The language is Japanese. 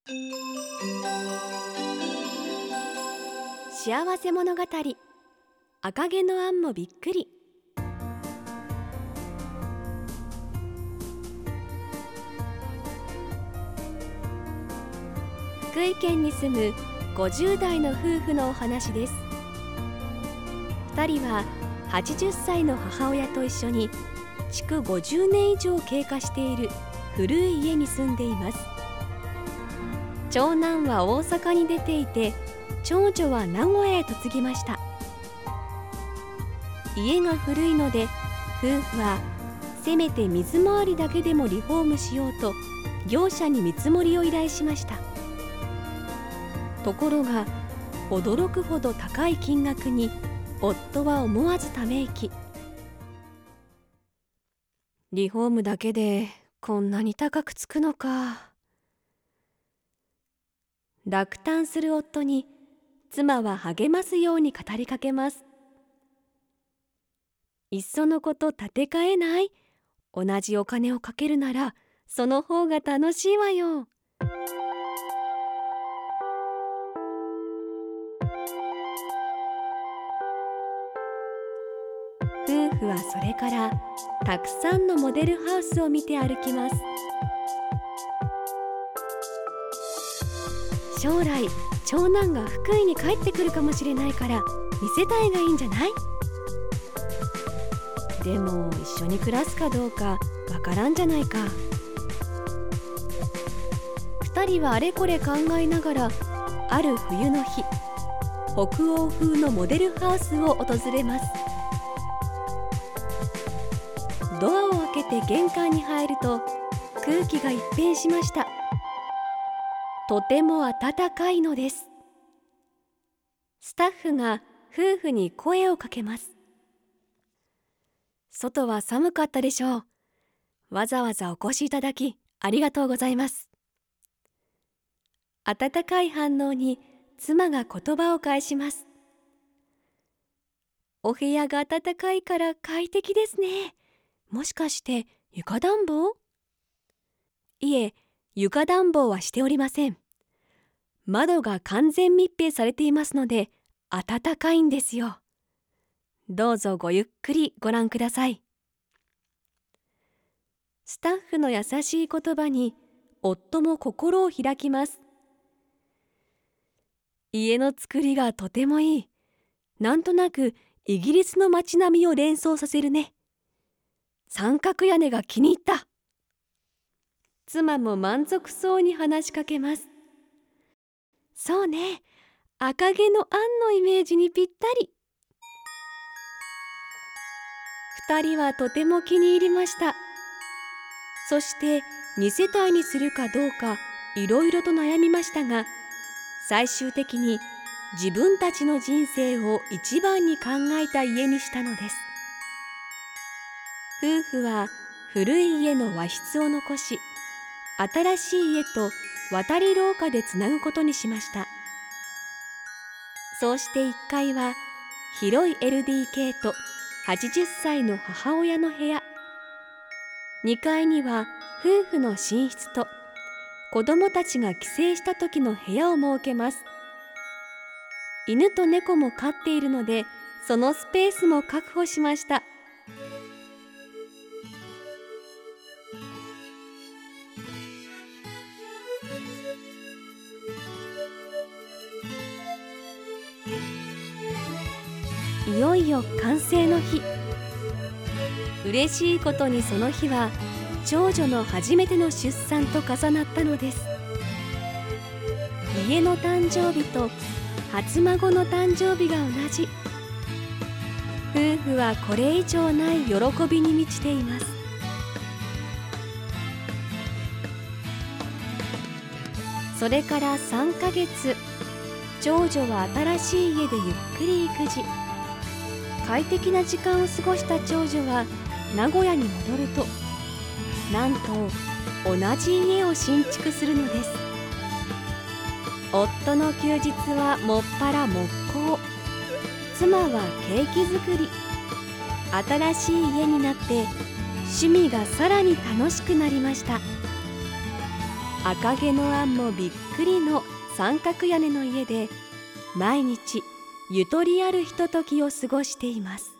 幸せ物語、赤毛のアンもびっくり。福井県に住む50代の夫婦のお話です。2人は80歳の母親と一緒に築50年以上経過している古い家に住んでいます。長男は大阪に出ていて、長女は名古屋へ嫁ぎました。家が古いので夫婦はせめて水回りだけでもリフォームしようと業者に見積もりを依頼しました。ところが驚くほど高い金額に夫は思わずため息。リフォームだけでこんなに高くつくのか。落胆する夫に妻は励ますように語りかけます。いっそのこと建て替えない？同じお金をかけるならその方が楽しいわよ。夫婦はそれからたくさんのモデルハウスを見て歩きます。将来長男が福井に帰ってくるかもしれないから見せたいがいいんじゃない？でも一緒に暮らすかどうかわからんじゃないか。2人はあれこれ考えながら、ある冬の日、北欧風のモデルハウスを訪れます。ドアを開けて玄関に入ると空気が一変しました。とても暖かいのです。スタッフが夫婦に声をかけます。外は寒かったでしょう。わざわざお越しいただきありがとうございます。温かい反応に妻が言葉を返します。お部屋が暖かいから快適ですね。もしかして床暖房？いえ、床暖房はしておりません。窓が完全密閉されていますので暖かいんですよ。どうぞごゆっくりご覧ください。スタッフの優しい言葉に夫も心を開きます。家の作りがとてもいい。なんとなくイギリスの街並みを連想させるね。三角屋根が気に入った。妻も満足そうに話しかけます。そうね、赤毛のアンのイメージにぴったり。2人はとても気に入りました。そして2世帯にするかどうかいろいろと悩みましたが、最終的に自分たちの人生を一番に考えた家にしたのです。夫婦は古い家の和室を残し、新しい家と渡り廊下でつなぐことにしました。そうして1階は広い LDK と80歳の母親の部屋、2階には夫婦の寝室と子供たちが帰省した時の部屋を設けます。犬と猫も飼っているのでそのスペースも確保しました。いよいよ完成の日。嬉しいことにその日は長女の初めての出産と重なったのです。家の誕生日と初孫の誕生日が同じ。夫婦はこれ以上ない喜びに満ちています。それから3ヶ月、長女は新しい家でゆっくり育児。快適な時間を過ごした長女は名古屋に戻ると、なんと同じ家を新築するのです。夫の休日はもっぱら木工、妻はケーキ作り。新しい家になって趣味がさらに楽しくなりました。 赤毛のアンもびっくりの三角屋根の家で毎日ゆとりあるひとときを過ごしています。